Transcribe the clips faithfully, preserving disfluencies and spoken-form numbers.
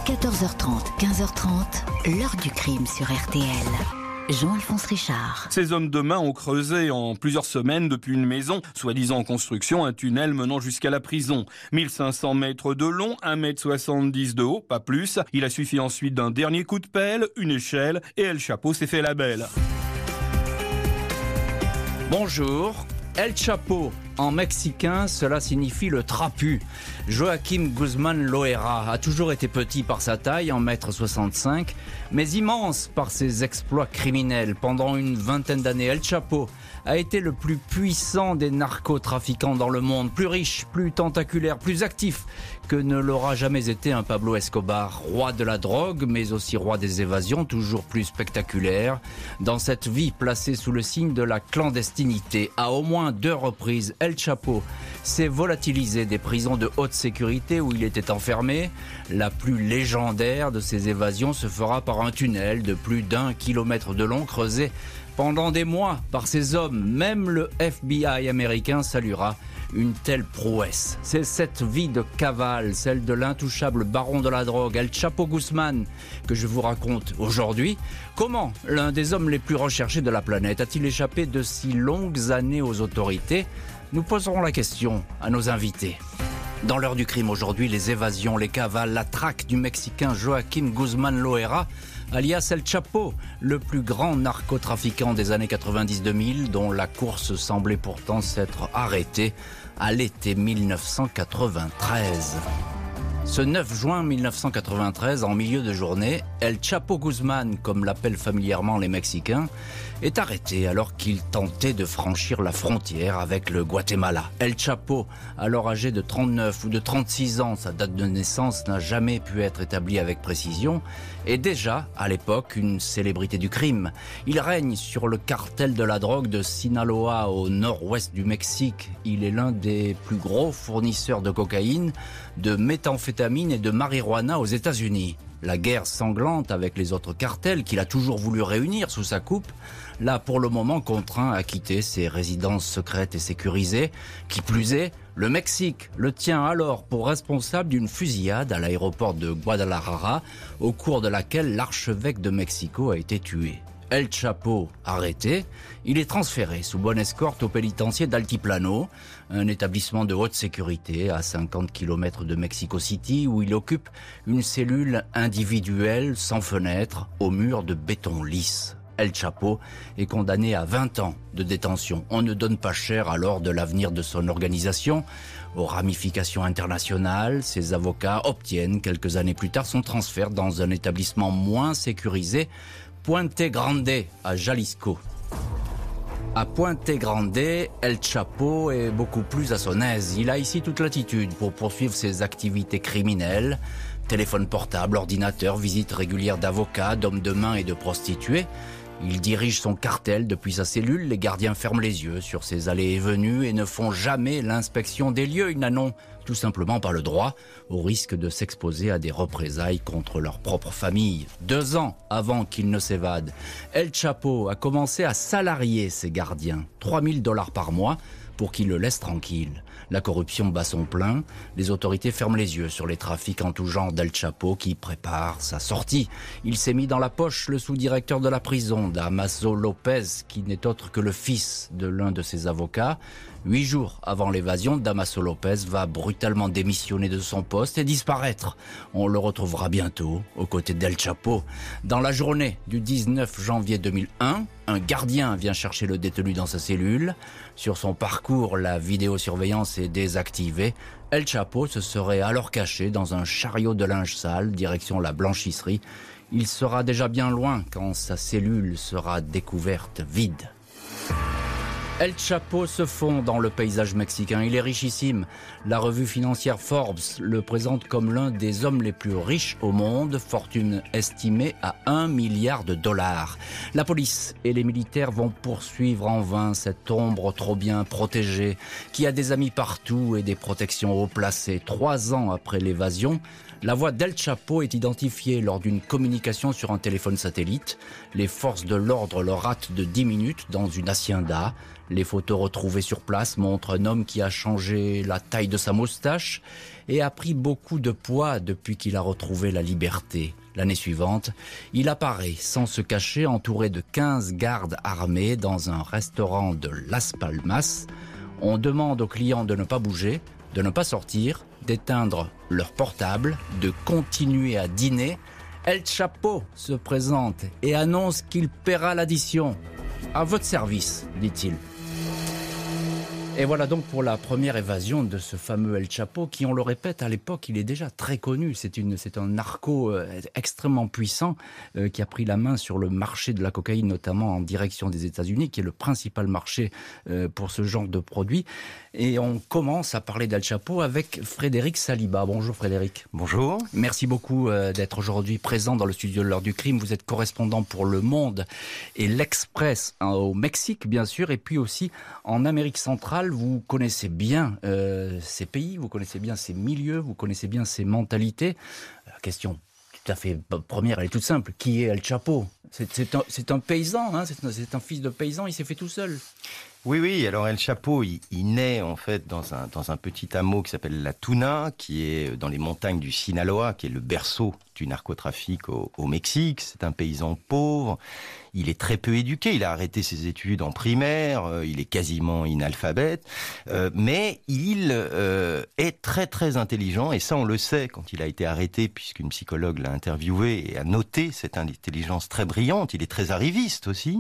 quatorze heures trente, quinze heures trente, l'heure du crime sur R T L. Jean-Alphonse Richard. Ces hommes de main ont creusé en plusieurs semaines depuis une maison, soi-disant en construction, un tunnel menant jusqu'à la prison. mille cinq cents mètres de long, un mètre soixante-dix de haut, pas plus. Il a suffi ensuite d'un dernier coup de pelle, une échelle, et El Chapo s'est fait la belle. Bonjour, El Chapo. En mexicain, cela signifie le trapu. Joaquim Guzmán Loera a toujours été petit par sa taille, un mètre soixante-cinq, mais immense par ses exploits criminels. Pendant une vingtaine d'années, El Chapo a été le plus puissant des narcotrafiquants dans le monde, plus riche, plus tentaculaire, plus actif que ne l'aura jamais été un Pablo Escobar. Roi de la drogue, mais aussi roi des évasions, toujours plus spectaculaire. Dans cette vie placée sous le signe de la clandestinité, à au moins deux reprises, El Chapo s'est volatilisé des prisons de haute sécurité où il était enfermé. La plus légendaire de ces évasions se fera par un tunnel de plus d'un kilomètre de long creusé pendant des mois par ces hommes. Même le F B I américain saluera une telle prouesse. C'est cette vie de cavale, celle de l'intouchable baron de la drogue, El Chapo Guzmán, que je vous raconte aujourd'hui. Comment l'un des hommes les plus recherchés de la planète a-t-il échappé de si longues années aux autorités ? Nous poserons la question à nos invités. Dans l'heure du crime aujourd'hui, les évasions, les cavales, la traque du Mexicain Joaquim Guzmán Loera, alias El Chapo, le plus grand narcotrafiquant des années quatre-vingt-dix deux mille, dont la course semblait pourtant s'être arrêtée à l'été mille neuf cent quatre-vingt-treize. Ce neuf juin mille neuf cent quatre-vingt-treize, en milieu de journée, El Chapo Guzmán, comme l'appellent familièrement les Mexicains, est arrêté alors qu'il tentait de franchir la frontière avec le Guatemala. El Chapo, alors âgé de trente-neuf ou de trente-six ans, sa date de naissance n'a jamais pu être établie avec précision, est déjà, à l'époque, une célébrité du crime. Il règne sur le cartel de la drogue de Sinaloa au nord-ouest du Mexique. Il est l'un des plus gros fournisseurs de cocaïne, de méthamphétamine et de marijuana aux États-Unis. La guerre sanglante avec les autres cartels qu'il a toujours voulu réunir sous sa coupe l'a pour le moment contraint à quitter ses résidences secrètes et sécurisées. Qui plus est, le Mexique le tient alors pour responsable d'une fusillade à l'aéroport de Guadalajara, au cours de laquelle l'archevêque de Mexico a été tué. El Chapo arrêté, il est transféré sous bonne escorte au pénitencier d'Altiplano, un établissement de haute sécurité à cinquante kilomètres de Mexico City, où il occupe une cellule individuelle sans fenêtre, au mur de béton lisse. El Chapo est condamné à vingt ans de détention. On ne donne pas cher alors de l'avenir de son organisation. Aux ramifications internationales, ses avocats obtiennent quelques années plus tard son transfert dans un établissement moins sécurisé, Puente Grande, à Jalisco. À Puente Grande, El Chapo est beaucoup plus à son aise. Il a ici toute latitude pour poursuivre ses activités criminelles. Téléphone portable, ordinateur, visite régulière d'avocats, d'hommes de main et de prostituées. Il dirige son cartel depuis sa cellule. Les gardiens ferment les yeux sur ses allées et venues et ne font jamais l'inspection des lieux. Ils n'en ont tout simplement pas le droit, au risque de s'exposer à des représailles contre leur propre famille. Deux ans avant qu'il ne s'évade, El Chapo a commencé à salarier ses gardiens. trois mille dollars par mois pour qu'ils le laissent tranquille. La corruption bat son plein, les autorités ferment les yeux sur les trafics en tout genre d'El Chapo qui prépare sa sortie. Il s'est mis dans la poche le sous-directeur de la prison, Damaso Lopez, qui n'est autre que le fils de l'un de ses avocats. Huit jours avant l'évasion, Damaso Lopez va brutalement démissionner de son poste et disparaître. On le retrouvera bientôt aux côtés d'El Chapo. Dans la journée du dix-neuf janvier deux mille un, un gardien vient chercher le détenu dans sa cellule. Sur son parcours, la vidéosurveillance est désactivée. El Chapo se serait alors caché dans un chariot de linge sale, direction la blanchisserie. Il sera déjà bien loin quand sa cellule sera découverte vide. El Chapo se fond dans le paysage mexicain. Il est richissime. La revue financière Forbes le présente comme l'un des hommes les plus riches au monde, fortune estimée à un milliard de dollars. La police et les militaires vont poursuivre en vain cette ombre trop bien protégée, qui a des amis partout et des protections haut placées. Trois ans après l'évasion, La voix d'El Chapo est identifiée lors d'une communication sur un téléphone satellite. Les forces de l'ordre le ratent de dix minutes dans une hacienda. Les photos retrouvées sur place montrent un homme qui a changé la taille de sa moustache et a pris beaucoup de poids depuis qu'il a retrouvé la liberté. L'année suivante, il apparaît sans se cacher, entouré de quinze gardes armés dans un restaurant de Las Palmas. On demande aux clients de ne pas bouger, de ne pas sortir, d'éteindre leur portable, de continuer à dîner. El Chapo se présente et annonce qu'il paiera l'addition. À votre service, dit-il. Et voilà donc pour la première évasion de ce fameux El Chapo, qui, on le répète, à l'époque, il est déjà très connu. C'est, une, c'est un narco euh, extrêmement puissant euh, qui a pris la main sur le marché de la cocaïne, notamment en direction des États-Unis, qui est le principal marché euh, pour ce genre de produit. Et on commence à parler d'El Chapo avec Frédéric Saliba. Bonjour Frédéric. Bonjour. Merci beaucoup euh, d'être aujourd'hui présent dans le studio de l'heure du crime. Vous êtes correspondant pour Le Monde et L'Express hein, au Mexique, bien sûr, et puis aussi en Amérique centrale. Vous connaissez bien euh, ces pays, vous connaissez bien ces milieux, vous connaissez bien ces mentalités. La question tout à fait première, elle est toute simple. Qui est El Chapo ? c'est, c'est, un, c'est un paysan, hein, c'est, un, c'est un fils de paysan, il s'est fait tout seul. Oui, oui, alors El Chapo, il, il naît en fait dans un, dans un petit hameau qui s'appelle La Tuna, qui est dans les montagnes du Sinaloa, qui est le berceau du narcotrafic au, au Mexique. C'est un paysan pauvre, il est très peu éduqué, il a arrêté ses études en primaire, euh, il est quasiment inalphabète, euh, mais il euh, est très très intelligent, et ça on le sait quand il a été arrêté, puisqu'une psychologue l'a interviewé et a noté cette intelligence très brillante. Il est très arriviste aussi,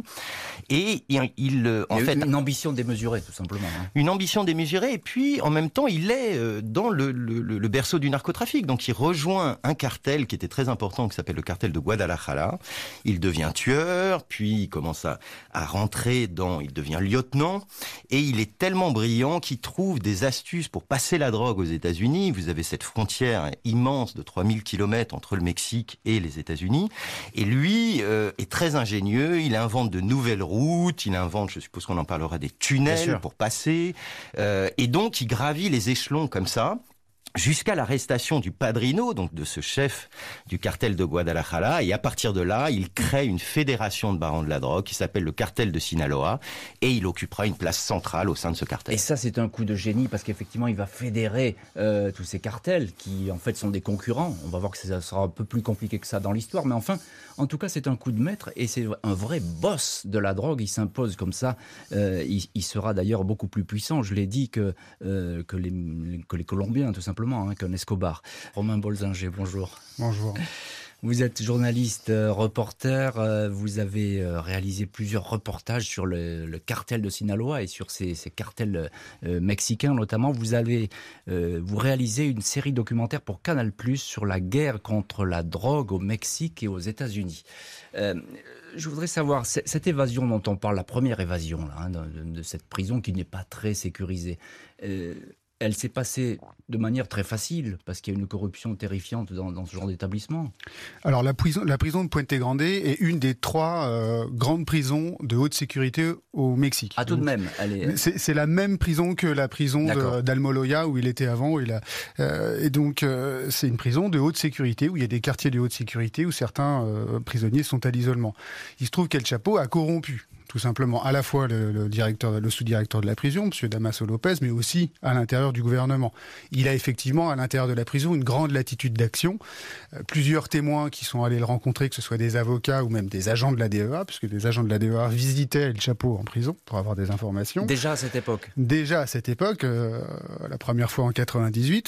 et il, il en il fait... Une ambition démesurée, tout simplement. Hein. Une ambition démesurée, et puis en même temps, il est dans le, le, le berceau du narcotrafic. Donc il rejoint un cartel qui était très important, qui s'appelle le cartel de Guadalajara. Il devient tueur, puis il commence à, à rentrer dans... Il devient lieutenant, et il est tellement brillant qu'il trouve des astuces pour passer la drogue aux États-Unis. Vous avez cette frontière immense de trois mille kilomètres entre le Mexique et les États-Unis. Et lui euh, est très ingénieux, il invente de nouvelles routes, il invente, je suppose qu'on en parlera, des tunnels pour passer, euh, et donc il gravit les échelons comme ça, jusqu'à l'arrestation du padrino, donc de ce chef du cartel de Guadalajara, et à partir de là, il crée une fédération de barons de la drogue qui s'appelle le cartel de Sinaloa, et il occupera une place centrale au sein de ce cartel. Et ça, c'est un coup de génie, parce qu'effectivement, il va fédérer euh, tous ces cartels, qui en fait sont des concurrents. On va voir que ça sera un peu plus compliqué que ça dans l'histoire, mais enfin, en tout cas, c'est un coup de maître, et c'est un vrai boss de la drogue. Il s'impose comme ça, euh, il, il sera d'ailleurs beaucoup plus puissant, je l'ai dit, que, euh, que, les, que les Colombiens, tout simplement. Hein, qu'un Escobar. Romain Bolzinger, bonjour. Bonjour. Vous êtes journaliste, euh, reporter, euh, vous avez euh, réalisé plusieurs reportages sur le, le cartel de Sinaloa et sur ces, ces cartels euh, mexicains notamment. Vous avez euh, vous réalisé une série documentaire pour Canal plus, sur la guerre contre la drogue au Mexique et aux États-Unis. Euh, je voudrais savoir, cette évasion dont on parle, la première évasion là, hein, de, de cette prison qui n'est pas très sécurisée, euh, elle s'est passée de manière très facile, parce qu'il y a une corruption terrifiante dans, dans ce genre d'établissement. Alors la prison, la prison de Puente Grande est une des trois euh, grandes prisons de haute sécurité au Mexique. Ah, tout de même, elle est... c'est, c'est la même prison que la prison de, d'Almoloya, où il était avant. Où il a, euh, et donc euh, c'est une prison de haute sécurité, où il y a des quartiers de haute sécurité, où certains euh, prisonniers sont à l'isolement. Il se trouve qu'El Chapo a corrompu tout simplement à la fois le, le directeur, le sous-directeur de la prison, M. Damaso Lopez, mais aussi à l'intérieur du gouvernement. Il a effectivement à l'intérieur de la prison une grande latitude d'action. Euh, plusieurs témoins qui sont allés le rencontrer, que ce soit des avocats ou même des agents de la D E A, puisque des agents de la D E A visitaient El Chapo en prison pour avoir des informations. Déjà à cette époque. Déjà à cette époque, euh, la première fois en quatre-vingt-dix-huit.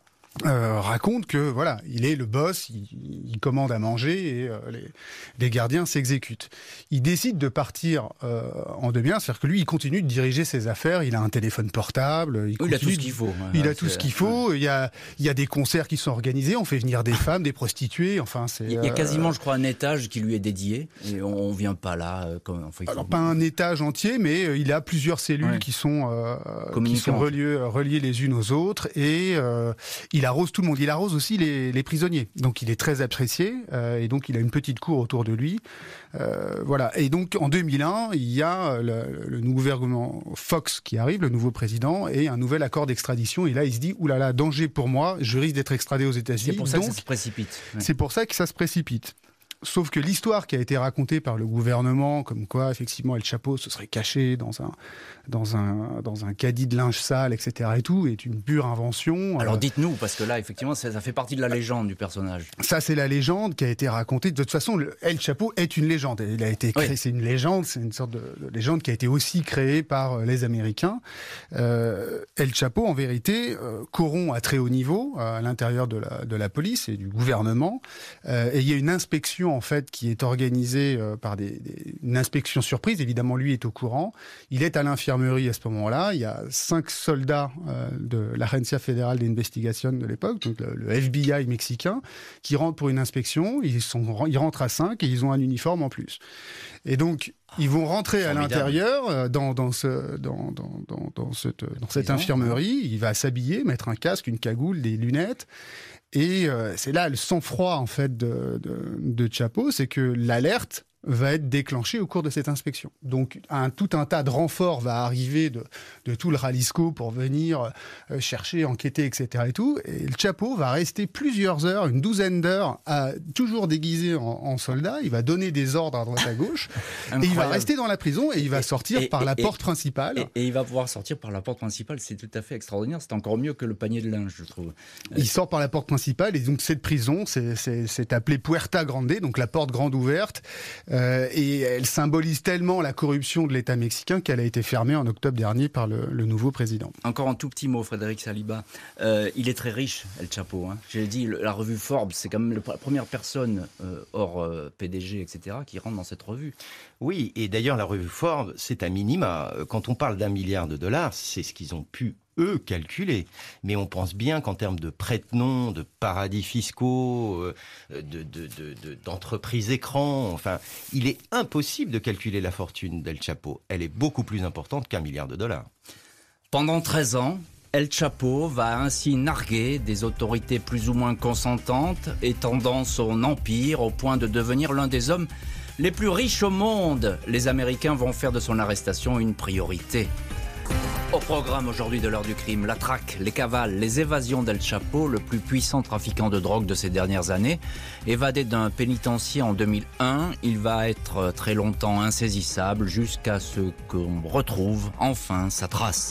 Euh, raconte que voilà, il est le boss, il, il commande à manger et euh, les, les gardiens s'exécutent. Il décide de partir euh, en deux biens, c'est-à-dire que lui, il continue de diriger ses affaires. Il a un téléphone portable, il, oui, il a tout ce qu'il faut. Il ouais, a tout ce qu'il faut. Il y a, il y a des concerts qui sont organisés. On fait venir des femmes, des prostituées. Enfin, c'est. Il y a quasiment, euh, je crois, un étage qui lui est dédié. Et on, on vient pas là. Euh, comme, enfin, Alors faut... pas un étage entier, mais euh, il a plusieurs cellules ouais. qui sont euh, qui sont reliées, reliées les unes aux autres. Et euh, il a arrose tout le monde. Il arrose aussi les, les prisonniers. Donc il est très apprécié euh, et donc il a une petite cour autour de lui. Euh, voilà. Et donc en deux mille un, il y a le, le nouveau gouvernement Fox qui arrive, le nouveau président, et un nouvel accord d'extradition. Et là, il se dit, oulala, là là, danger pour moi, je risque d'être extradé aux États-Unis. C'est pour ça donc, que ça se précipite. Ouais. C'est pour ça que ça se précipite. Sauf que l'histoire qui a été racontée par le gouvernement, comme quoi effectivement El Chapo se serait caché dans un dans un dans un caddie de linge sale, et cetera et tout, est une pure invention. Alors euh, dites-nous, parce que là effectivement ça, ça fait partie de la légende du personnage. Ça c'est la légende qui a été racontée. De toute façon, le El Chapo est une légende. Il a été créé, oui. C'est une légende, c'est une sorte de, de légende qui a été aussi créée par les Américains. Euh, El Chapo, en vérité, euh, corrompt à très haut niveau euh, à l'intérieur de la de la police et du gouvernement. Euh, et il y a une inspection en fait qui est organisée euh, par des, des, une inspection surprise. Évidemment, lui est au courant. Il est à l'infirmerie à ce moment-là. Il y a cinq soldats euh, de l'Agencia Federal de Investigación de l'époque, donc le, le F B I mexicain, qui rentrent pour une inspection. Ils sont, ils rentrent à cinq et ils ont un uniforme en plus. Et donc, ils vont rentrer à l'intérieur euh, dans, dans, ce, dans, dans, dans, dans cette, dans cette infirmerie. Il va s'habiller, mettre un casque, une cagoule, des lunettes. Et euh, c'est là le sang-froid en fait de, de, de Chapo, c'est que l'alerte va être déclenchée au cours de cette inspection. Donc un, tout un tas de renforts va arriver de, de tout le Jalisco pour venir euh, chercher, enquêter, et cetera et tout. Et le Chapo va rester plusieurs heures, une douzaine d'heures, à, toujours déguisé en, en soldat. Il va donner des ordres à droite à gauche. Et il va rester dans la prison et il va sortir et, par et, la et, porte principale. Et, et il va pouvoir sortir par la porte principale. C'est tout à fait extraordinaire. C'est encore mieux que le panier de linge, je trouve. Il sort par la porte principale et donc cette prison, c'est, c'est, c'est appelé Puerta Grande, donc la porte grande ouverte. Euh, et elle symbolise tellement la corruption de l'État mexicain qu'elle a été fermée en octobre dernier par le, le nouveau président. Encore un tout petit mot, Frédéric Saliba. Euh, il est très riche, El Chapo. Hein. J'ai dit, le, la revue Forbes, c'est quand même le, la première personne euh, hors euh, P D G, et cetera, qui rentre dans cette revue. Oui, et d'ailleurs, la revue Forbes, c'est un minima. Quand on parle d'un milliard de dollars, c'est ce qu'ils ont pu eux calculer. Mais on pense bien qu'en termes de prête-noms, de paradis fiscaux, de, de, de, de, d'entreprises écrans, enfin, il est impossible de calculer la fortune d'El Chapo. Elle est beaucoup plus importante qu'un milliard de dollars. Pendant treize ans, El Chapo va ainsi narguer des autorités plus ou moins consentantes, étendant son empire au point de devenir l'un des hommes les plus riches au monde. Les Américains vont faire de son arrestation une priorité. Au programme aujourd'hui de l'heure du crime, la traque, les cavales, les évasions d'El Chapo, le plus puissant trafiquant de drogue de ces dernières années. Évadé d'un pénitencier en deux mille un, il va être très longtemps insaisissable jusqu'à ce qu'on retrouve enfin sa trace.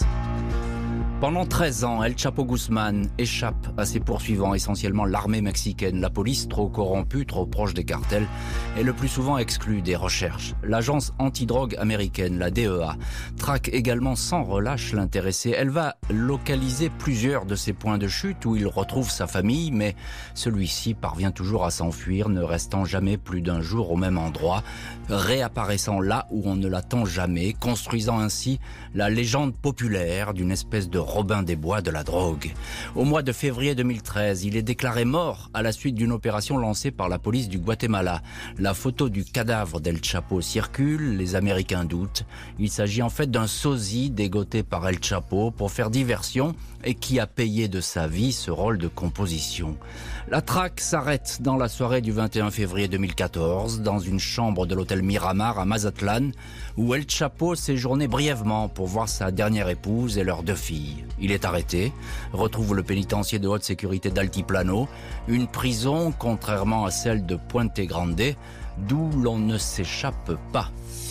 Pendant treize ans, El Chapo Guzman échappe à ses poursuivants, essentiellement l'armée mexicaine. La police, trop corrompue, trop proche des cartels, est le plus souvent exclue des recherches. L'agence antidrogue américaine, la D E A, traque également sans relâche l'intéressé. Elle va localiser plusieurs de ses points de chute où il retrouve sa famille, mais celui-ci parvient toujours à s'enfuir, ne restant jamais plus d'un jour au même endroit, réapparaissant là où on ne l'attend jamais, construisant ainsi la légende populaire d'une espèce de Robin des Bois de la drogue. Au mois de février deux mille treize, il est déclaré mort à la suite d'une opération lancée par la police du Guatemala. La photo du cadavre d'El Chapo circule, les Américains doutent. Il s'agit en fait d'un sosie dégoté par El Chapo pour faire diversion et qui a payé de sa vie ce rôle de composition. La traque s'arrête dans la soirée du vingt et un février deux mille quatorze, dans une chambre de l'hôtel Miramar à Mazatlan, où El Chapo séjournait brièvement pour voir sa dernière épouse et leurs deux filles. Il est arrêté, retrouve le pénitencier de haute sécurité d'Altiplano, une prison contrairement à celle de Puente Grande, d'où l'on ne s'échappe pas.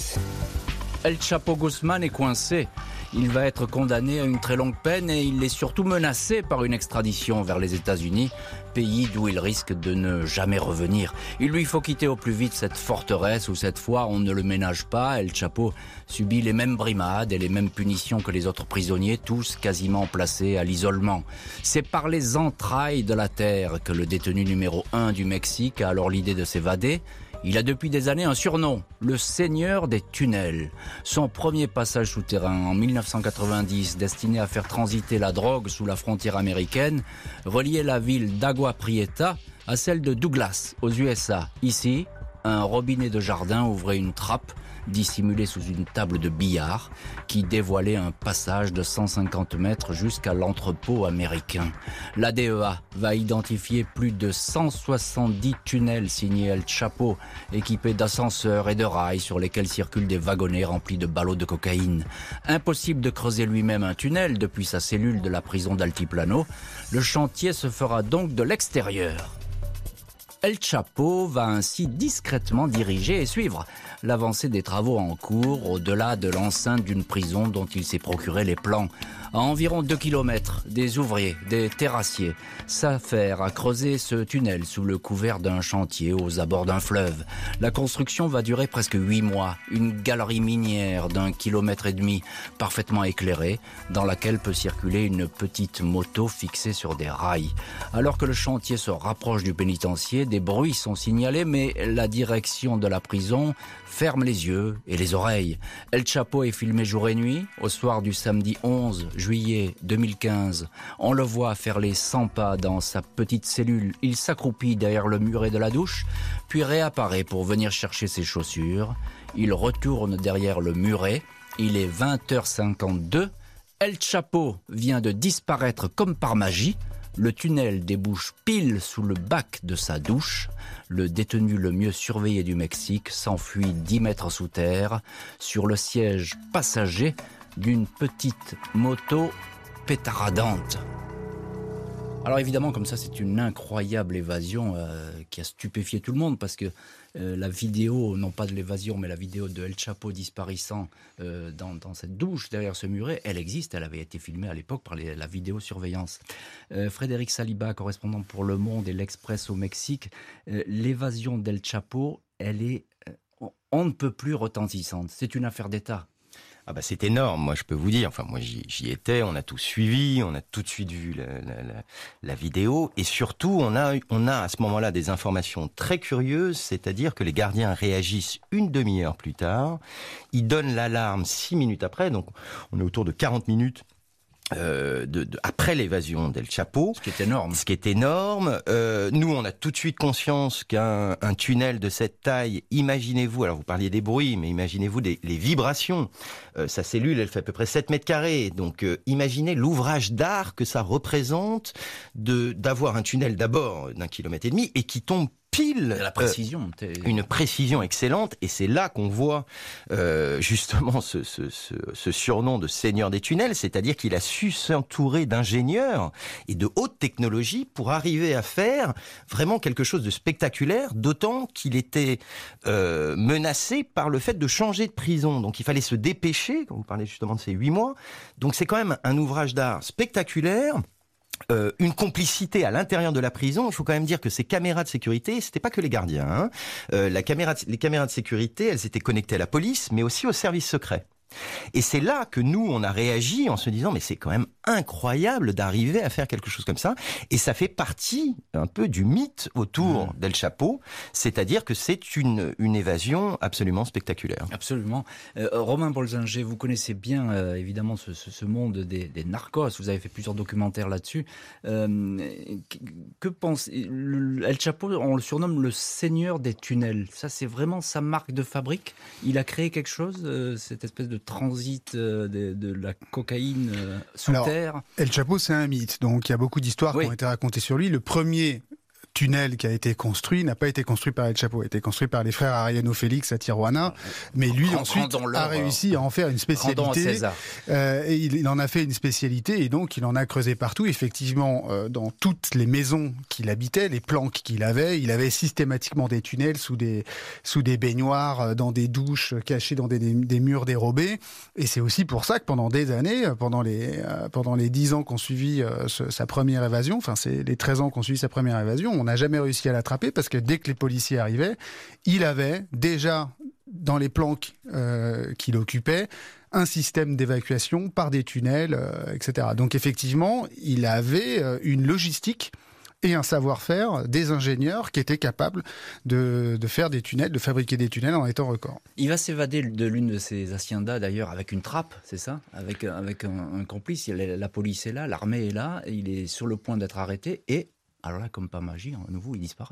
El Chapo Guzman est coincé. Il va être condamné à une très longue peine et il est surtout menacé par une extradition vers les États-Unis, pays d'où il risque de ne jamais revenir. Il lui faut quitter au plus vite cette forteresse où cette fois on ne le ménage pas. El Chapo subit les mêmes brimades et les mêmes punitions que les autres prisonniers, tous quasiment placés à l'isolement. C'est par les entrailles de la terre que le détenu numéro un du Mexique a alors l'idée de s'évader. Il a depuis des années un surnom, le Seigneur des tunnels. Son premier passage souterrain en mille neuf cent quatre-vingt-dix, destiné à faire transiter la drogue sous la frontière américaine, reliait la ville d'Agua Prieta à celle de Douglas, aux U S A. Ici, un robinet de jardin ouvrait une trappe dissimulée sous une table de billard qui dévoilait un passage de cent cinquante mètres jusqu'à l'entrepôt américain. L'A D E A va identifier plus de cent soixante-dix tunnels signés El Chapo, équipés d'ascenseurs et de rails sur lesquels circulent des wagonnets remplis de ballots de cocaïne. Impossible de creuser lui-même un tunnel depuis sa cellule de la prison d'Altiplano. Le chantier se fera donc de l'extérieur. El Chapo va ainsi discrètement diriger et suivre l'avancée des travaux en cours au-delà de l'enceinte d'une prison dont il s'est procuré les plans. À environ deux kilomètres, des ouvriers, des terrassiers s'affairent à creuser ce tunnel sous le couvert d'un chantier aux abords d'un fleuve. La construction va durer presque huit mois. Une galerie minière d'un kilomètre et demi, parfaitement éclairée, dans laquelle peut circuler une petite moto fixée sur des rails. Alors que le chantier se rapproche du pénitencier, des bruits sont signalés, mais la direction de la prison ferme les yeux et les oreilles. El Chapo est filmé jour et nuit. Au soir du samedi onze juillet deux mille quinze, on le voit faire les cent pas dans sa petite cellule. Il s'accroupit derrière le muret de la douche, puis réapparaît pour venir chercher ses chaussures. Il retourne derrière le muret. Il est vingt heures cinquante-deux. El Chapo vient de disparaître comme par magie. Le tunnel débouche pile sous le bac de sa douche. Le détenu le mieux surveillé du Mexique s'enfuit dix mètres sous terre sur le siège passager d'une petite moto pétaradante. Alors évidemment, comme ça, c'est une incroyable évasion euh, qui a stupéfié tout le monde parce que euh, la vidéo, non pas de l'évasion, mais la vidéo de El Chapo disparaissant euh, dans, dans cette douche derrière ce muret, elle existe, elle avait été filmée à l'époque par les, la vidéosurveillance. Euh, Frédéric Saliba, correspondant pour Le Monde et l'Express au Mexique, euh, l'évasion d'El Chapo, elle est, euh, on ne peut plus retentissante. C'est une affaire d'État. Ah bah c'est énorme, moi je peux vous dire, enfin moi j'y, j'y étais, on a tout suivi, on a tout de suite vu la, la, la, la vidéo et surtout on a, on a à ce moment-là des informations très curieuses, c'est-à-dire que les gardiens réagissent une demi-heure plus tard, ils donnent l'alarme six minutes après, donc on est autour de quarante minutes Euh, de, de, après l'évasion d'El Chapo. Ce qui est énorme. Ce qui est énorme. Euh, nous, on a tout de suite conscience qu'un un tunnel de cette taille, imaginez-vous, alors vous parliez des bruits, mais imaginez-vous des, les vibrations. Euh, sa cellule, elle fait à peu près sept mètres carrés. Donc, euh, imaginez l'ouvrage d'art que ça représente de d'avoir un tunnel d'abord d'un kilomètre et demi et qui tombe pile, la précision, euh, une précision excellente, et c'est là qu'on voit euh, justement ce, ce, ce, ce surnom de seigneur des tunnels, c'est-à-dire qu'il a su s'entourer d'ingénieurs et de haute technologie pour arriver à faire vraiment quelque chose de spectaculaire, d'autant qu'il était euh, menacé par le fait de changer de prison, donc il fallait se dépêcher, quand vous parlez justement de ces huit mois, donc c'est quand même un ouvrage d'art spectaculaire. Euh, une complicité à l'intérieur de la prison. Il faut quand même dire que ces caméras de sécurité, c'était pas que les gardiens. Hein. Euh, la caméra de, les caméras de sécurité, elles étaient connectées à la police, mais aussi au service secret. Et c'est là que nous, on a réagi en se disant, mais c'est quand même incroyable d'arriver à faire quelque chose comme ça. Et ça fait partie un peu du mythe autour mmh. d'El Chapo, c'est-à-dire que c'est une, une évasion absolument spectaculaire. Absolument. Euh, Romain Bolzinger, vous connaissez bien euh, évidemment ce, ce, ce monde des, des narcos, vous avez fait plusieurs documentaires là-dessus. Euh, que, que pense le, El Chapo, on le surnomme le seigneur des tunnels. Ça, c'est vraiment sa marque de fabrique. Il a créé quelque chose, euh, cette espèce de transit euh, de, de la cocaïne euh, sous Alors, terre. El Chapo, c'est un mythe, donc il y a beaucoup d'histoires oui. qui ont été racontées sur lui. Le premier tunnel qui a été construit n'a pas été construit par El Chapo, a été construit par les frères Arellano Félix à Tijuana, mais lui Rend, ensuite a réussi à en faire une spécialité. Euh, et il, il en a fait une spécialité et donc il en a creusé partout. Effectivement, euh, dans toutes les maisons qu'il habitait, les planques qu'il avait, il avait systématiquement des tunnels sous des sous des baignoires, dans des douches cachées dans des, des, des murs dérobés. Et c'est aussi pour ça que pendant des années, pendant les euh, pendant les dix ans qu'on suivi euh, ce, sa première évasion, enfin c'est les treize ans qu'on suivi sa première évasion, on n'a jamais réussi à l'attraper parce que dès que les policiers arrivaient, il avait déjà dans les planques euh, qu'il occupait un système d'évacuation par des tunnels, euh, et cetera. Donc effectivement, il avait euh, une logistique et un savoir-faire des ingénieurs qui étaient capables de, de faire des tunnels, de fabriquer des tunnels en étant record. Il va s'évader de l'une de ses haciendas d'ailleurs avec une trappe, c'est ça ? Avec, avec un, un complice, la, la police est là, l'armée est là, il est sur le point d'être arrêté et alors là, comme par magie, à nouveau, il disparaît.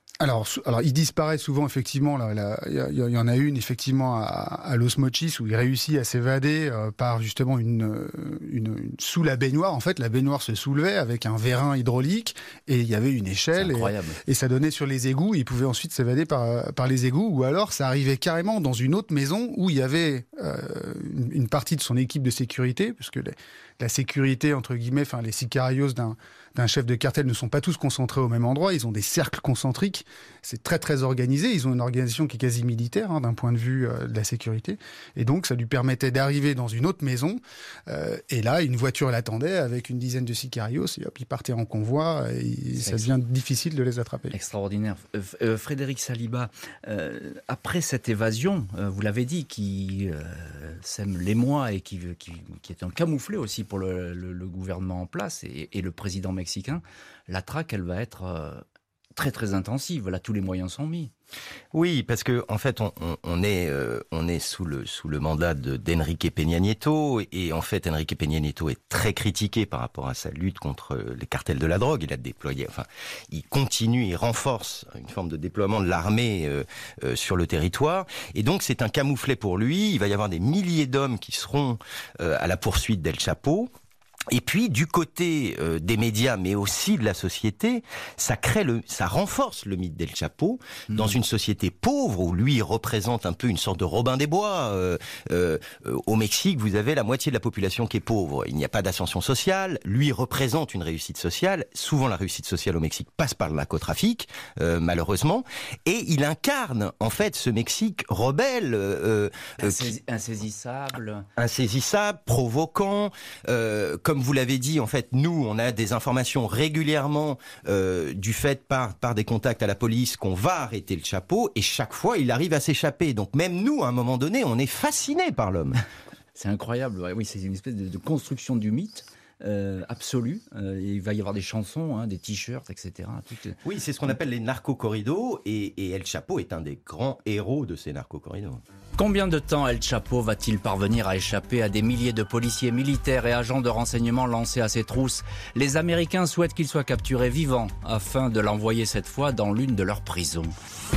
Alors, alors, il disparaît souvent, effectivement. Il y, y, y en a une, effectivement, à, à Los Mochis, où il réussit à s'évader euh, par, justement, une, une, une... sous la baignoire. En fait, la baignoire se soulevait avec un vérin hydraulique, et il y avait une échelle. Et, et ça donnait sur les égouts. Et il pouvait ensuite s'évader par, par les égouts. Ou alors, ça arrivait carrément dans une autre maison où il y avait euh, une, une partie de son équipe de sécurité, parce que les, la sécurité, entre guillemets, enfin, les sicarios d'un... d'un chef de cartel ne sont pas tous concentrés au même endroit, ils ont des cercles concentriques, c'est très très organisé, ils ont une organisation qui est quasi militaire hein, d'un point de vue euh, de la sécurité, et donc ça lui permettait d'arriver dans une autre maison, euh, et là une voiture l'attendait avec une dizaine de sicarios, et hop, ils partaient en convoi, et ça devient difficile de les attraper. Extraordinaire. Euh, euh, Frédéric Saliba, euh, après cette évasion, euh, vous l'avez dit, qui euh, sème l'émoi et qui, qui, qui est un camouflet aussi pour le, le, le gouvernement en place, et, et le président mexicain, la traque, elle va être euh, très très intensive. Là, tous les moyens sont mis. Oui, parce que en fait, on, on, on est euh, on est sous le sous le mandat de d'Enrique Peña Nieto, et en fait, Enrique Peña Nieto est très critiqué par rapport à sa lutte contre les cartels de la drogue. Il a déployé, enfin, il continue, il renforce une forme de déploiement de l'armée euh, euh, sur le territoire, et donc c'est un camouflet pour lui. Il va y avoir des milliers d'hommes qui seront euh, à la poursuite d'El Chapo. Et puis du côté euh, des médias, mais aussi de la société, ça crée le, ça renforce le mythe d'El Chapo mmh. dans une société pauvre où lui représente un peu une sorte de Robin des Bois. Euh, euh, au Mexique, vous avez la moitié de la population qui est pauvre. Il n'y a pas d'ascension sociale. Lui représente une réussite sociale. Souvent, la réussite sociale au Mexique passe par le narcotrafic, euh, malheureusement. Et il incarne en fait ce Mexique rebelle, euh, Insais- insaisissable, insaisissable, provoquant. Euh, comme Comme vous l'avez dit, en fait, nous, on a des informations régulièrement euh, du fait par par des contacts à la police qu'on va arrêter le Chapo, et chaque fois, il arrive à s'échapper. Donc même nous, à un moment donné, on est fascinés par l'homme. C'est incroyable. Oui, c'est une espèce de, de construction du mythe. Euh, absolu. Euh, il va y avoir des chansons, hein, des t-shirts, et cetera. Tout... Oui, c'est ce qu'on appelle les narco-corridos, et, et El Chapo est un des grands héros de ces narco-corridos. Combien de temps El Chapo va-t-il parvenir à échapper à des milliers de policiers militaires et agents de renseignement lancés à ses trousses ? Les Américains souhaitent qu'il soit capturé vivant afin de l'envoyer cette fois dans l'une de leurs prisons.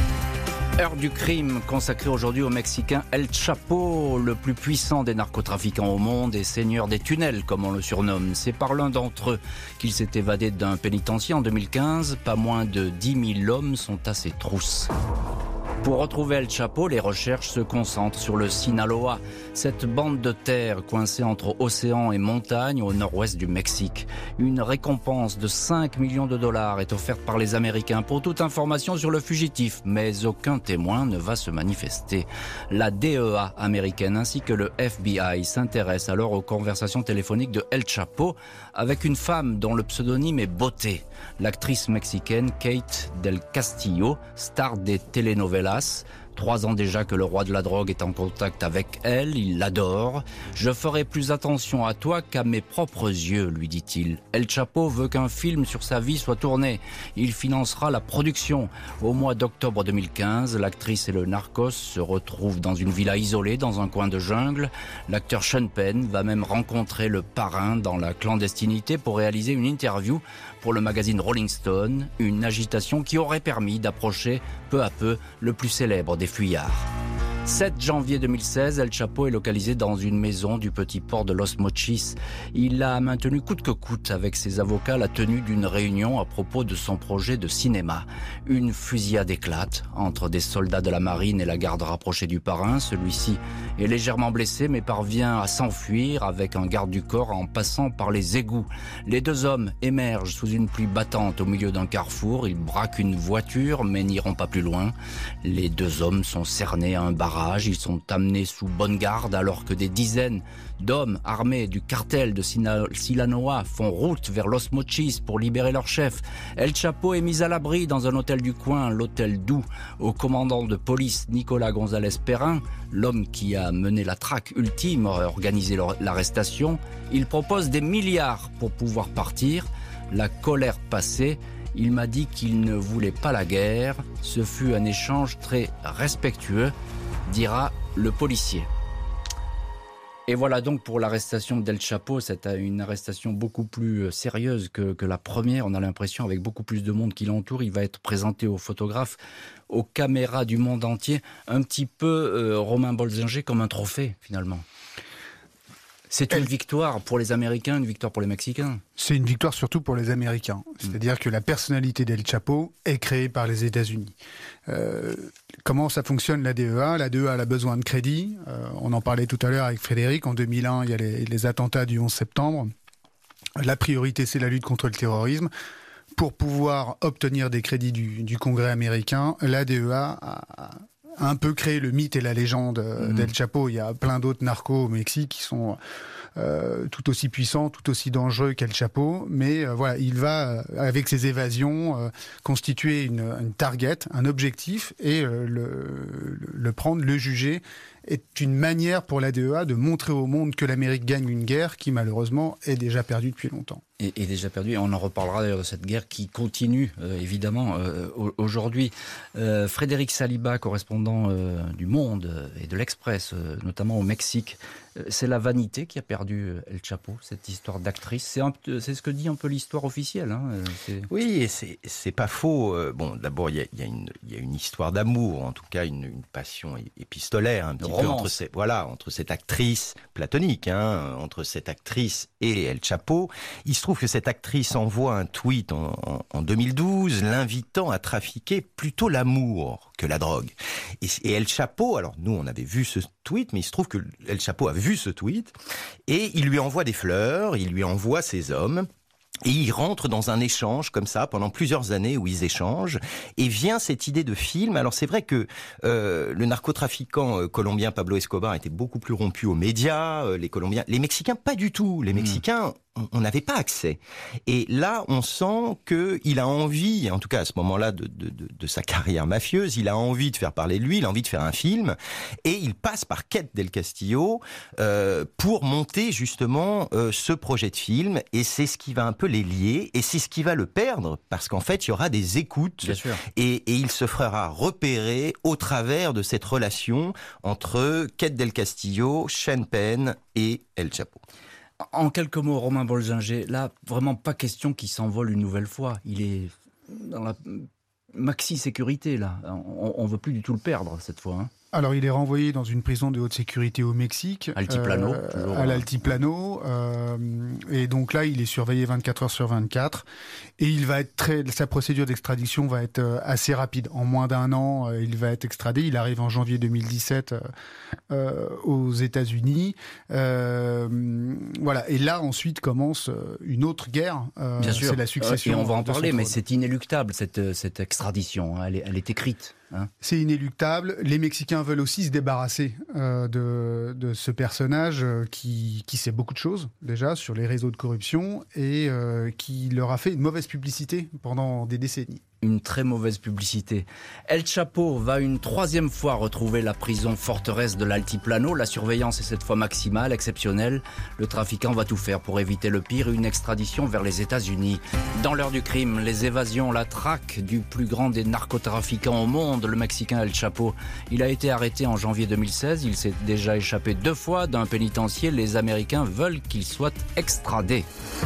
Heure du crime consacrée aujourd'hui au Mexicain El Chapo, le plus puissant des narcotrafiquants au monde et seigneur des tunnels, comme on le surnomme. C'est par l'un d'entre eux qu'il s'est évadé d'un pénitencier en deux mille quinze. Pas moins de dix mille hommes sont à ses trousses. Pour retrouver El Chapo, les recherches se concentrent sur le Sinaloa, cette bande de terre coincée entre océan et montagne au nord-ouest du Mexique. Une récompense de cinq millions de dollars est offerte par les Américains pour toute information sur le fugitif, mais aucun témoin ne va se manifester. La D E A américaine ainsi que le F B I s'intéressent alors aux conversations téléphoniques de El Chapo avec une femme dont le pseudonyme est Beauté, l'actrice mexicaine Kate del Castillo, star des telenovelas. Trois ans déjà que le roi de la drogue est en contact avec elle, il l'adore. « Je ferai plus attention à toi qu'à mes propres yeux », lui dit-il. El Chapo veut qu'un film sur sa vie soit tourné. Il financera la production. Au mois d'octobre deux mille quinze, l'actrice et le narcos se retrouvent dans une villa isolée dans un coin de jungle. L'acteur Sean Penn va même rencontrer le parrain dans la clandestinité pour réaliser une interview pour le magazine Rolling Stone, une agitation qui aurait permis d'approcher peu à peu le plus célèbre des fuyards. sept janvier deux mille seize, El Chapo est localisé dans une maison du petit port de Los Mochis. Il a maintenu coûte que coûte avec ses avocats la tenue d'une réunion à propos de son projet de cinéma. Une fusillade éclate entre des soldats de la marine et la garde rapprochée du parrain. Celui-ci est légèrement blessé mais parvient à s'enfuir avec un garde du corps en passant par les égouts. Les deux hommes émergent sous une pluie battante au milieu d'un carrefour. Ils braquent une voiture mais n'iront pas plus loin. Les deux hommes sont cernés à un barrage. Ils sont amenés sous bonne garde alors que des dizaines d'hommes armés du cartel de Sinaloa font route vers Los Mochis pour libérer leur chef. El Chapo est mis à l'abri dans un hôtel du coin, l'hôtel Doux. Au commandant de police Nicolas González Perrin, l'homme qui a mené la traque ultime, a organisé l'arrestation. Il propose des milliards pour pouvoir partir. La colère passée, il m'a dit qu'il ne voulait pas la guerre. Ce fut un échange très respectueux, dira le policier. Et voilà donc pour l'arrestation d'El Chapo, c'est une arrestation beaucoup plus sérieuse que, que la première. On a l'impression, avec beaucoup plus de monde qui l'entoure, il va être présenté aux photographes, aux caméras du monde entier, un petit peu euh, Romain Bolzinger comme un trophée finalement. C'est une victoire pour les Américains, une victoire pour les Mexicains. C'est une victoire surtout pour les Américains. C'est-à-dire mmh. que la personnalité d'El Chapo est créée par les États-Unis. Euh, comment ça fonctionne l'A D E A ? L'A D E A elle a besoin de crédit. Euh, on en parlait tout à l'heure avec Frédéric. En deux mille un, il y a les, les attentats du onze septembre. La priorité, c'est la lutte contre le terrorisme. Pour pouvoir obtenir des crédits du, du Congrès américain, l'A D E A a... a un peu créé le mythe et la légende mmh. d'El Chapo. Il y a plein d'autres narcos au Mexique qui sont euh, tout aussi puissants, tout aussi dangereux qu'El Chapo. Mais euh, voilà, il va, euh, avec ses évasions, euh, constituer une, une target, un objectif, et euh, le, le prendre, le juger, est une manière pour l'A D E A de montrer au monde que l'Amérique gagne une guerre qui, malheureusement, est déjà perdue depuis longtemps. Et, et déjà perdue, et on en reparlera d'ailleurs de cette guerre qui continue, euh, évidemment, euh, aujourd'hui. Euh, Frédéric Saliba, correspondant euh, du Monde et de l'Express, euh, notamment au Mexique, euh, c'est la vanité qui a perdu El Chapo, cette histoire d'actrice. C'est, un, c'est ce que dit un peu l'histoire officielle. Hein, c'est... Oui, et c'est, c'est pas faux. Euh, bon, d'abord, il y a, y, a y a une histoire d'amour, en tout cas une, une passion épistolaire, un petit peu entre, ces, voilà, entre cette actrice platonique, hein, entre cette actrice et El Chapo. Il se trouve que cette actrice envoie un tweet en, en, en deux mille douze l'invitant à trafiquer plutôt l'amour que la drogue. Et, et El Chapo, alors nous on avait vu ce tweet, mais il se trouve que El Chapo a vu ce tweet et il lui envoie des fleurs, il lui envoie ses hommes. Et ils rentrent dans un échange comme ça pendant plusieurs années où ils échangent et vient cette idée de film. Alors c'est vrai que euh, le narcotrafiquant euh, colombien Pablo Escobar était beaucoup plus rompu aux médias, euh, les Colombiens, les Mexicains pas du tout. Les Mexicains, on n'avait pas accès. Et là, on sent que il a envie, en tout cas à ce moment-là de, de, de, de sa carrière mafieuse, il a envie de faire parler de lui, il a envie de faire un film, et il passe par Kate del Castillo euh, pour monter justement euh, ce projet de film. Et c'est ce qui va un peu les lier, et c'est ce qui va le perdre, parce qu'en fait, il y aura des écoutes, Bien sûr. Et, et il se fera repérer au travers de cette relation entre Kate del Castillo, Sean Penn et El Chapo. En quelques mots, Romain Bolzinger, là, vraiment pas question qu'il s'envole une nouvelle fois. Il est dans la maxi-sécurité, là. On ne veut plus du tout le perdre, cette fois. Hein. Alors, il est renvoyé dans une prison de haute sécurité au Mexique. Altiplano, euh, toujours. À l'Altiplano. Euh, et donc là, il est surveillé vingt-quatre heures sur vingt-quatre. Et il va être très, sa procédure d'extradition va être assez rapide. En moins d'un an, il va être extradé. Il arrive en janvier deux mille dix-sept euh, aux États-Unis. Euh, voilà. Et là, ensuite, commence une autre guerre. Euh, Bien sûr. C'est la succession. Et on va en parler, mais c'est inéluctable, cette, cette extradition. Hein. Elle, est, elle est écrite. Hein. C'est inéluctable. Les Mexicains veulent aussi se débarrasser euh, de, de ce personnage euh, qui, qui sait beaucoup de choses, déjà, sur les réseaux de corruption, et euh, qui leur a fait une mauvaise publicité pendant des décennies. Une très mauvaise publicité. El Chapo va une troisième fois retrouver la prison forteresse de l'Altiplano. La surveillance est cette fois maximale, exceptionnelle. Le trafiquant va tout faire pour éviter le pire, une extradition vers les États-Unis. Dans l'heure du crime, les évasions, la traque du plus grand des narcotrafiquants au monde, le Mexicain El Chapo. Il a été arrêté en janvier deux mille seize. Il s'est déjà échappé deux fois d'un pénitencier. Les Américains veulent qu'il soit extradé.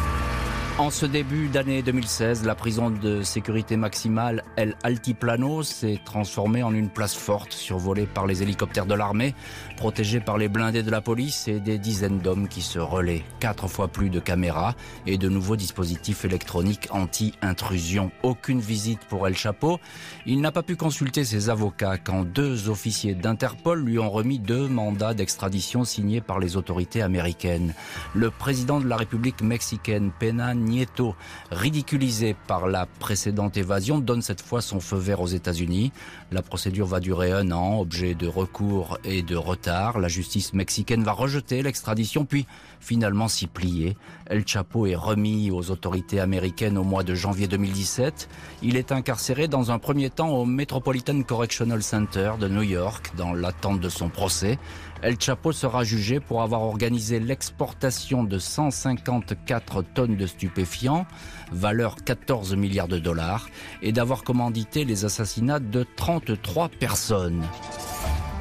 En ce début d'année deux mille seize, la prison de sécurité maximale El Altiplano s'est transformée en une place forte, survolée par les hélicoptères de l'armée, protégée par les blindés de la police et des dizaines d'hommes qui se relaient. Quatre fois plus de caméras et de nouveaux dispositifs électroniques anti-intrusion. Aucune visite pour El Chapo. Il n'a pas pu consulter ses avocats quand deux officiers d'Interpol lui ont remis deux mandats d'extradition signés par les autorités américaines. Le président de la République mexicaine, Peña Nieto, ridiculisé par la précédente évasion, donne cette fois son feu vert aux États-Unis. La procédure va durer un an, objet de recours et de retard. La justice mexicaine va rejeter l'extradition, puis finalement s'y plier. El Chapo est remis aux autorités américaines au mois de janvier deux mille dix-sept. Il est incarcéré dans un premier temps au Metropolitan Correctional Center de New York, dans l'attente de son procès. El Chapo sera jugé pour avoir organisé l'exportation de cent cinquante-quatre tonnes de stupéfiants, valeur quatorze milliards de dollars, et d'avoir commandité les assassinats de trente-trois personnes.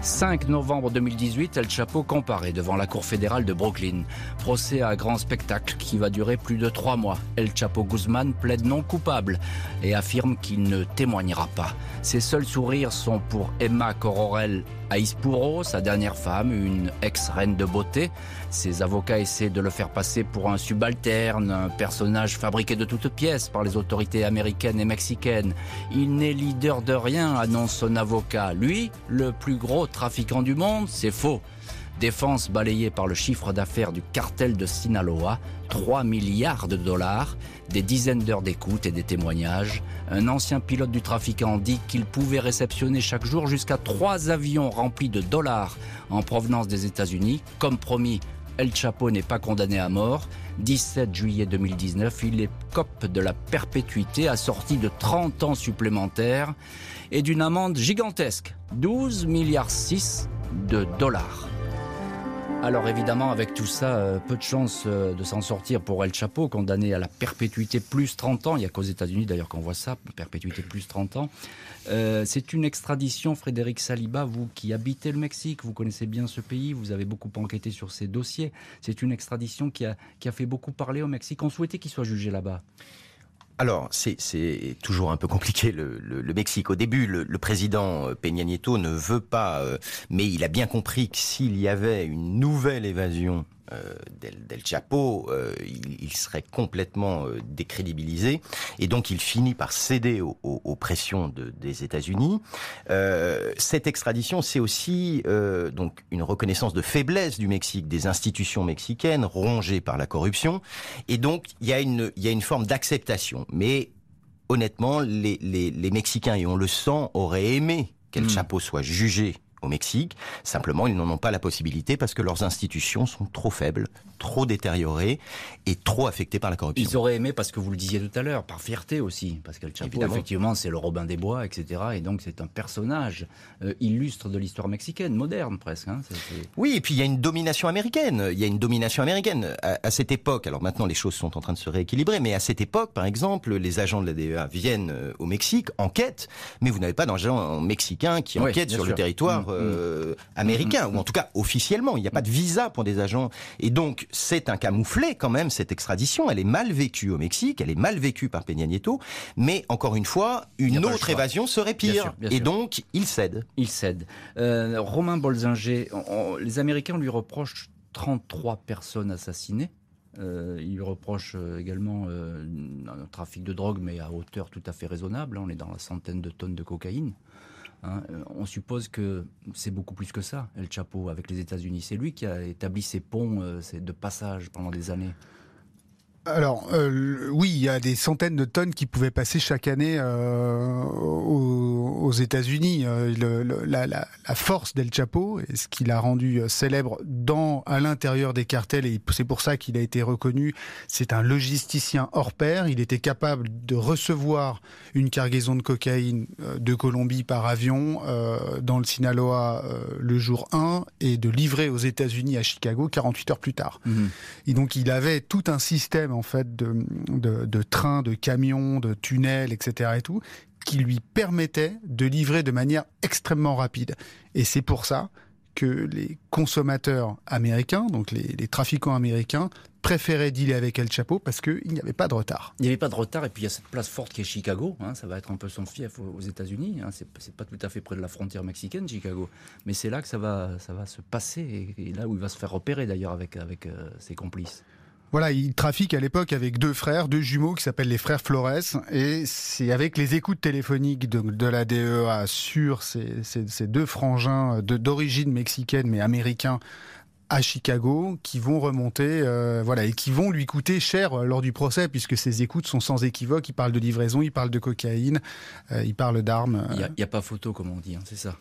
cinq novembre deux mille dix-huit, El Chapo comparaît devant la cour fédérale de Brooklyn. Procès à grand spectacle qui va durer plus de trois mois. El Chapo Guzman plaide non coupable et affirme qu'il ne témoignera pas. Ses seuls sourires sont pour Emma Cororel Aispuro, sa dernière femme, une ex-reine de beauté. Ses avocats essaient de le faire passer pour un subalterne, un personnage fabriqué de toutes pièces par les autorités américaines et mexicaines. Il n'est leader de rien, annonce son avocat. Lui, le plus gros trafiquant du monde, c'est faux. Défense balayée par le chiffre d'affaires du cartel de Sinaloa, trois milliards de dollars, des dizaines d'heures d'écoute et des témoignages. Un ancien pilote du trafiquant dit qu'il pouvait réceptionner chaque jour jusqu'à trois avions remplis de dollars en provenance des États-Unis. Comme promis, El Chapo n'est pas condamné à mort. dix-sept juillet deux mille dix-neuf, il écope de la perpétuité assortie de trente ans supplémentaires et d'une amende gigantesque, douze milliards six de dollars. Alors évidemment, avec tout ça, peu de chances de s'en sortir pour El Chapo, condamné à la perpétuité plus trente ans. Il n'y a qu'aux États-Unis d'ailleurs qu'on voit ça, perpétuité plus trente ans. Euh, c'est une extradition, Frédéric Saliba, vous qui habitez le Mexique, vous connaissez bien ce pays, vous avez beaucoup enquêté sur ces dossiers. C'est une extradition qui a, qui a fait beaucoup parler au Mexique. On souhaitait qu'il soit jugé là-bas. Alors, c'est, c'est toujours un peu compliqué le, le, le Mexique. Au début, le, le président Peña Nieto ne veut pas, euh, mais il a bien compris que s'il y avait une nouvelle évasion euh, d'El, d'El Chapo, euh, il, il serait complètement euh, décrédibilisé. Et donc, il finit par céder aux, aux, aux pressions de, des États-Unis. Euh, cette extradition, c'est aussi euh, donc une reconnaissance de faiblesse du Mexique, des institutions mexicaines rongées par la corruption. Et donc, il y a une, il y a une forme d'acceptation. Mais honnêtement, les, les, les Mexicains, et on le sent, auraient aimé qu'El Chapo soit jugé au Mexique. Simplement, ils n'en ont pas la possibilité parce que leurs institutions sont trop faibles, trop détériorées et trop affectées par la corruption. Ils auraient aimé, parce que vous le disiez tout à l'heure, par fierté aussi, parce qu'El Chapo, évidemment, effectivement, c'est le Robin des Bois, et cetera. Et donc, c'est un personnage euh, illustre de l'histoire mexicaine, moderne presque. Hein. C'est, c'est... Oui, et puis il y a une domination américaine. Il y a une domination américaine. À, à cette époque, alors maintenant les choses sont en train de se rééquilibrer, mais à cette époque, par exemple, les agents de la D E A viennent au Mexique, enquêtent, mais vous n'avez pas d'agents mexicains qui enquêtent oui, sur sûr. le territoire mmh. Euh, américain, mmh. ou en tout cas officiellement. Il n'y a pas de visa pour des agents. Et donc, c'est un camouflet quand même, cette extradition. Elle est mal vécue au Mexique, elle est mal vécue par Peña Nieto, mais encore une fois, une autre évasion serait pire. Bien sûr, bien sûr. Et donc, il cède. Il cède. Euh, Romain Bolzinger, on, on, les Américains lui reprochent trente-trois personnes assassinées. Euh, il lui reproche également euh, un trafic de drogue, mais à hauteur tout à fait raisonnable. On est dans la centaine de tonnes de cocaïne. Hein, on suppose que c'est beaucoup plus que ça, El Chapo, avec les États-Unis. C'est lui qui a établi ces ponts euh, de passage pendant des années. Alors, euh, oui, il y a des centaines de tonnes qui pouvaient passer chaque année euh, aux, aux États-Unis. Euh, le, le, la, la, la force d'El Chapo, et ce qui l'a rendu célèbre dans, à l'intérieur des cartels, et c'est pour ça qu'il a été reconnu, c'est un logisticien hors pair. Il était capable de recevoir une cargaison de cocaïne euh, de Colombie par avion euh, dans le Sinaloa euh, le jour un et de livrer aux États-Unis à Chicago quarante-huit heures plus tard. Mmh. Et donc, il avait tout un système en fait de, de, de trains, de camions, de tunnels, et cetera et tout, qui lui permettait de livrer de manière extrêmement rapide. Et c'est pour ça que les consommateurs américains, donc les, les trafiquants américains, préféraient dealer avec El Chapo parce qu'il n'y avait pas de retard. Il n'y avait pas de retard, et puis il y a cette place forte qui est Chicago, hein, ça va être un peu son fief aux États-Unis, hein, c'est, c'est pas tout à fait près de la frontière mexicaine, Chicago, mais c'est là que ça va, ça va se passer, et, et là où il va se faire repérer d'ailleurs avec, avec euh, ses complices. Voilà, il trafique à l'époque avec deux frères, deux jumeaux qui s'appellent les frères Flores, et c'est avec les écoutes téléphoniques de, de la D E A sur ces, ces, ces deux frangins de, d'origine mexicaine mais américains à Chicago qui vont remonter, euh, voilà, et qui vont lui coûter cher lors du procès puisque ces écoutes sont sans équivoque. Il parle de livraison, il parle de cocaïne, euh, il parle d'armes. Il n'y a, a pas photo, comme on dit, hein, c'est ça.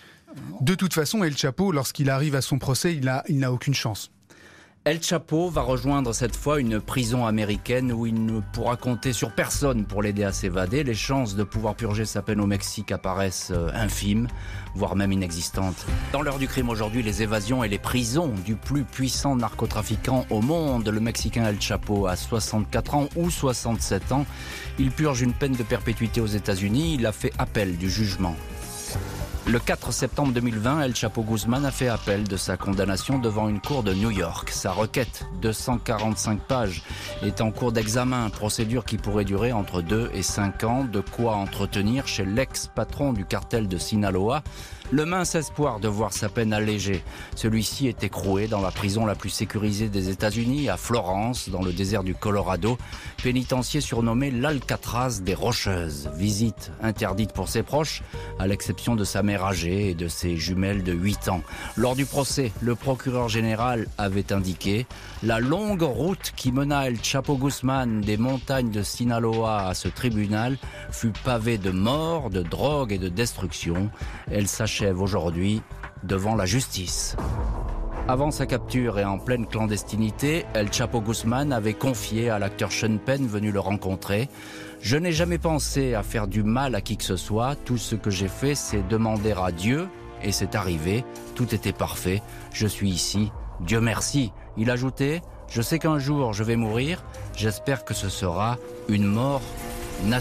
De toute façon, El Chapo, lorsqu'il arrive à son procès, il, a, il n'a aucune chance. El Chapo va rejoindre cette fois une prison américaine où il ne pourra compter sur personne pour l'aider à s'évader. Les chances de pouvoir purger sa peine au Mexique apparaissent infimes, voire même inexistantes. Dans l'heure du crime aujourd'hui, les évasions et les prisons du plus puissant narcotrafiquant au monde, le Mexicain El Chapo a soixante-quatre ans ou soixante-sept ans. Il purge une peine de perpétuité aux États-Unis. Il a fait appel du jugement. Le quatre septembre deux mille vingt, El Chapo Guzman a fait appel de sa condamnation devant une cour de New York. Sa requête, deux cent quarante-cinq pages, est en cours d'examen, procédure qui pourrait durer entre deux et cinq ans, de quoi entretenir chez l'ex-patron du cartel de Sinaloa le mince espoir de voir sa peine allégée. Celui-ci est écroué dans la prison la plus sécurisée des États-Unis, à Florence, dans le désert du Colorado, pénitencier surnommé l'Alcatraz des Rocheuses. Visite interdite pour ses proches, à l'exception de sa mère âgée et de ses jumelles de huit ans. Lors du procès, le procureur général avait indiqué « La longue route qui mena El Chapo Guzman des montagnes de Sinaloa à ce tribunal fut pavée de morts, de drogue et de destruction. Elle s'achève aujourd'hui devant la justice. » Avant sa capture et en pleine clandestinité, El Chapo Guzman avait confié à l'acteur Sean Penn venu le rencontrer « Je n'ai jamais pensé à faire du mal à qui que ce soit. Tout ce que j'ai fait, c'est demander à Dieu. Et c'est arrivé. Tout était parfait. Je suis ici. Dieu merci. » Il ajoutait « Je sais qu'un jour je vais mourir. J'espère que ce sera une mort naturelle. »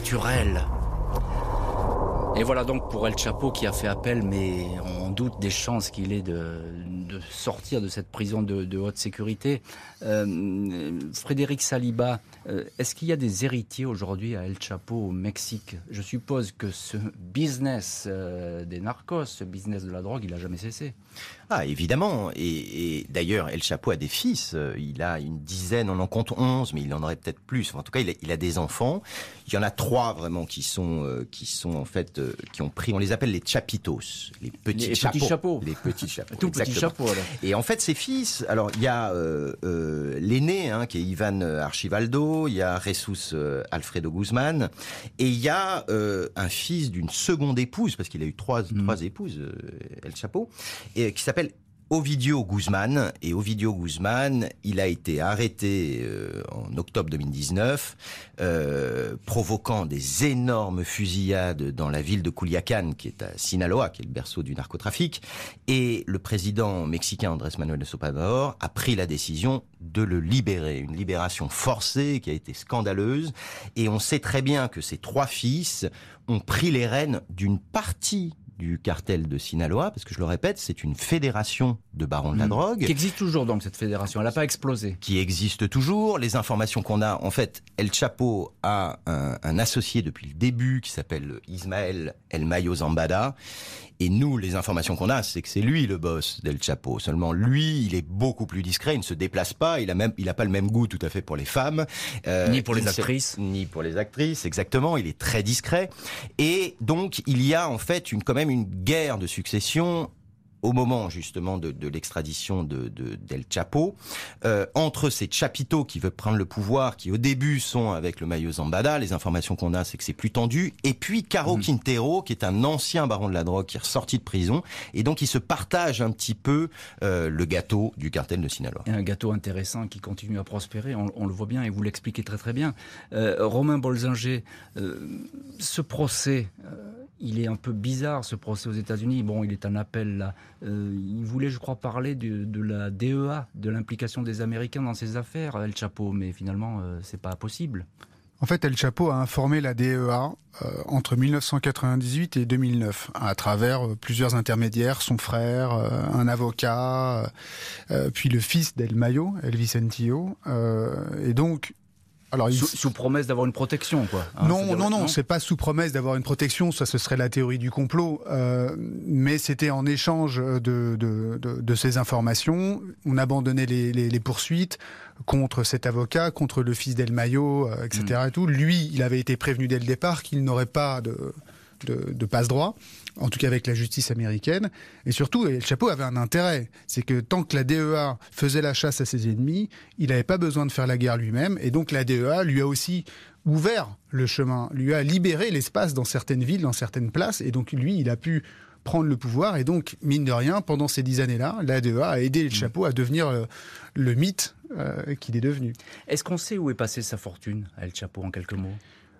Et voilà donc pour El Chapo qui a fait appel, mais on doute des chances qu'il ait de, de sortir de cette prison de, de haute sécurité. Euh, Frédéric Saliba, euh, est-ce qu'il y a des héritiers aujourd'hui à El Chapo au Mexique ? Je suppose que ce business euh, des narcos, ce business de la drogue, il n'a jamais cessé. Ah, évidemment. Et, et d'ailleurs, El Chapo a des fils. Il a une dizaine, on en compte onze, mais il en aurait peut-être plus. Enfin, en tout cas, il a, il a des enfants. Il y en a trois vraiment qui sont, euh, qui sont en fait, euh, qui ont pris. On les appelle les chapitos, les petits les chapeaux. Petits chapeaux. Les petits chapeaux. Tout petits chapeaux. Alors. Et en fait, ses fils. Alors, il y a euh, euh, l'aîné, hein, qui est Ivan Archivaldo. Il y a Jesus euh, Alfredo Guzman, et il y a euh, un fils d'une seconde épouse, parce qu'il a eu trois, mmh. trois épouses, euh, El Chapo, et qui s'appelle Ovidio Guzman. Et Ovidio Guzman, il a été arrêté euh, en octobre deux mille dix-neuf, euh, provoquant des énormes fusillades dans la ville de Culiacán, qui est à Sinaloa, qui est le berceau du narcotrafic. Et le président mexicain Andrés Manuel López Obrador a pris la décision de le libérer. Une libération forcée qui a été scandaleuse. Et on sait très bien que ces trois fils ont pris les rênes d'une partie du cartel de Sinaloa, parce que je le répète, c'est une fédération de barons de la mmh. drogue. Qui existe toujours donc, cette fédération, elle n'a pas explosé. Qui existe toujours. Les informations qu'on a, en fait, El Chapo a un, un associé depuis le début qui s'appelle Ismael El Mayo Zambada. Et nous, les informations qu'on a, c'est que c'est lui le boss d'El Chapo. Seulement, lui, il est beaucoup plus discret, il ne se déplace pas, il a même, il a pas le même goût tout à fait pour les femmes. Euh, ni pour les actrices. Ni pour les actrices, exactement. Il est très discret. Et donc, il y a en fait une, quand même une guerre de succession au moment justement de, de l'extradition de, de d'El Chapo, euh, entre ces chapitos qui veulent prendre le pouvoir, qui au début sont avec le Mayo Zambada, les informations qu'on a, c'est que c'est plus tendu, et puis Caro mmh. Quintero, qui est un ancien baron de la drogue, qui est ressorti de prison, et donc ils se partagent un petit peu euh, le gâteau du cartel de Sinaloa. Et un gâteau intéressant qui continue à prospérer, on, on le voit bien, et vous l'expliquez très très bien. Euh, Romain Bolzinger, euh, ce procès... Euh, il est un peu bizarre, ce procès aux États-Unis. Bon, il est un appel là. Euh, il voulait, je crois, parler de, de la D E A, de l'implication des Américains dans ces affaires, El Chapo, mais finalement, euh, c'est pas possible. En fait, El Chapo a informé la D E A euh, entre mille neuf cent quatre-vingt-dix-huit et deux mille neuf, à travers euh, plusieurs intermédiaires, son frère, euh, un avocat, euh, puis le fils d'El Mayo, El Vicentillo, euh, et donc... Alors, il... sous, sous promesse d'avoir une protection, quoi. Hein, non, non, non, non, c'est pas sous promesse d'avoir une protection, ça ce serait la théorie du complot, euh, mais c'était en échange de, de, de, de ces informations, on abandonnait les, les, les poursuites contre cet avocat, contre le fils d'El Mayo, euh, et cetera. Mmh. Et tout. Lui, il avait été prévenu dès le départ qu'il n'aurait pas de, de, de passe-droit, en tout cas avec la justice américaine. Et surtout, El Chapo avait un intérêt. C'est que tant que la D E A faisait la chasse à ses ennemis, il n'avait pas besoin de faire la guerre lui-même. Et donc la D E A lui a aussi ouvert le chemin, lui a libéré l'espace dans certaines villes, dans certaines places. Et donc lui, il a pu prendre le pouvoir. Et donc, mine de rien, pendant ces dix années-là, la D E A a aidé El Chapo à devenir le, le mythe euh, qu'il est devenu. Est-ce qu'on sait où est passée sa fortune, El Chapo, en quelques mots ?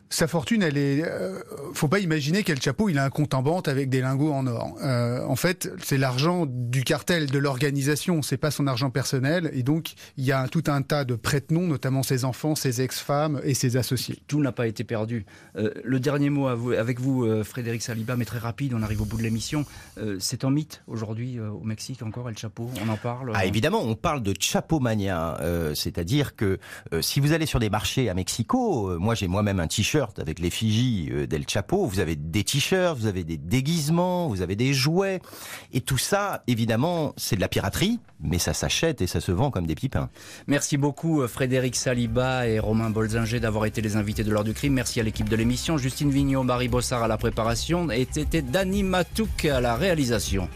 Sa fortune, elle est. Euh, faut pas imaginer qu'El Chapo, il a un compte en banque avec des lingots en or. Euh, en fait, c'est l'argent du cartel, de l'organisation. C'est pas son argent personnel. Et donc, il y a un, tout un tas de prête-noms, notamment ses enfants, ses ex-femmes et ses associés. Tout n'a pas été perdu. Euh, le dernier mot à vous, avec vous, euh, Frédéric Saliba, mais très rapide. On arrive au bout de l'émission. Euh, c'est un mythe aujourd'hui euh, au Mexique encore, El Chapo. On en parle. Ah, évidemment, on parle de Chapomania. Euh, c'est-à-dire que euh, si vous allez sur des marchés à Mexico, euh, moi j'ai moi-même un t-shirt avec l'effigie d'El Chapo, vous avez des t-shirts, vous avez des déguisements, vous avez des jouets, et tout ça, évidemment, c'est de la piraterie, mais ça s'achète et ça se vend comme des pipins. Merci beaucoup Frédéric Saliba et Romain Bolzinger d'avoir été les invités de l'heure du crime. Merci à l'équipe de l'émission, Justine Vignot, Marie Bossard à la préparation, et c'était Dany Matouk à la réalisation.